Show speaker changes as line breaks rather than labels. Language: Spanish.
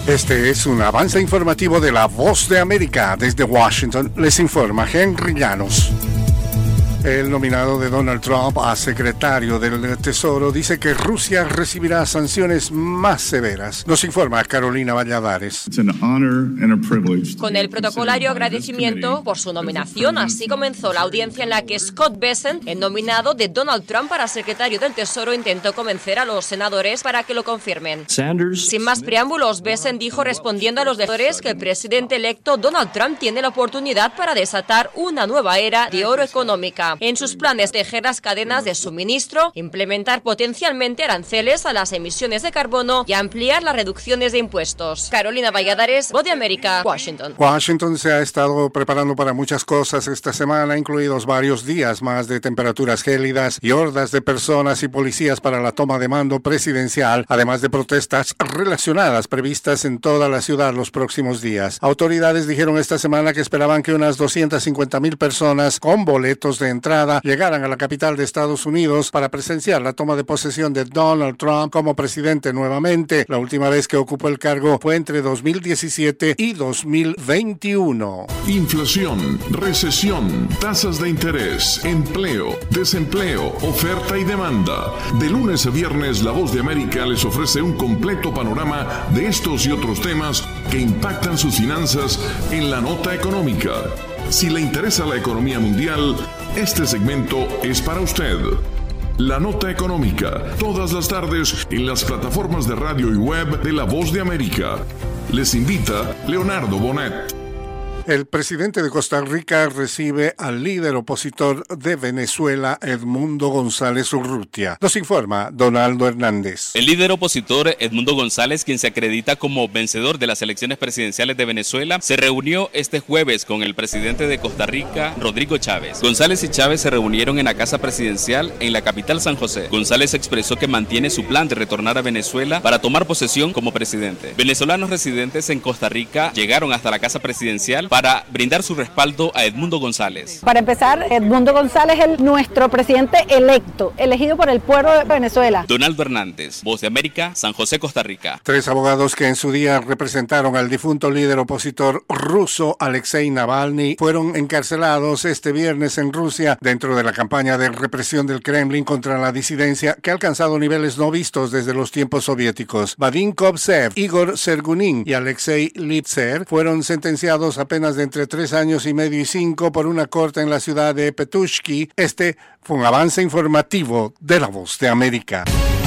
Este es un avance informativo de La Voz de América. Desde Washington les informa Henry Llanos. El nominado de Donald Trump a secretario del Tesoro dice que Rusia recibirá sanciones más severas. Nos informa Carolina Valladares.
Con el protocolario agradecimiento por su nominación, así comenzó la audiencia en la que Scott Bessent, el nominado de Donald Trump para secretario del Tesoro, intentó convencer a los senadores para que lo confirmen. Sin más preámbulos, Bessent dijo respondiendo a los lectores que el presidente electo Donald Trump tiene la oportunidad para desatar una nueva era de oro económica. En sus planes, tejer las cadenas de suministro, implementar potencialmente aranceles a las emisiones de carbono y ampliar las reducciones de impuestos. Carolina Valladares, Voz de América, Washington.
Washington se ha estado preparando para muchas cosas esta semana, incluidos varios días más de temperaturas gélidas y hordas de personas y policías para la toma de mando presidencial, además de protestas relacionadas previstas en toda la ciudad los próximos días. Autoridades dijeron esta semana que esperaban que unas 250,000 personas con boletos de entrada llegaran a la capital de Estados Unidos para presenciar la toma de posesión de Donald Trump como presidente nuevamente. La última vez que ocupó el cargo fue entre 2017 y 2021.
Inflación, recesión, tasas de interés, empleo, desempleo, oferta y demanda. De lunes a viernes, La Voz de América les ofrece un completo panorama de estos y otros temas que impactan sus finanzas en la nota económica. Si le interesa la economía mundial, este segmento es para usted. La Nota Económica, todas las tardes en las plataformas de radio y web de La Voz de América. Les invita Leonardo Bonet.
El presidente de Costa Rica recibe al líder opositor de Venezuela, Edmundo González Urrutia. Nos informa Donaldo Hernández.
El líder opositor Edmundo González, quien se acredita como vencedor de las elecciones presidenciales de Venezuela, se reunió este jueves con el presidente de Costa Rica, Rodrigo Chávez. González y Chávez se reunieron en la Casa Presidencial en la capital San José. González expresó que mantiene su plan de retornar a Venezuela para tomar posesión como presidente. Venezolanos residentes en Costa Rica llegaron hasta la Casa Presidencial para brindar su respaldo a Edmundo González.
Para empezar, Edmundo González es nuestro presidente electo, elegido por el pueblo de Venezuela.
Donaldo Hernández, Voz de América, San José, Costa Rica.
3 abogados que en su día representaron al difunto líder opositor ruso Alexei Navalny fueron encarcelados este viernes en Rusia dentro de la campaña de represión del Kremlin contra la disidencia que ha alcanzado niveles no vistos desde los tiempos soviéticos. Vadim Kovtsev, Igor Sergunin y Alexei Litser fueron sentenciados a penas de entre 3 años y medio y 5 por una corte en la ciudad de Petushki. Este fue un avance informativo de La Voz de América.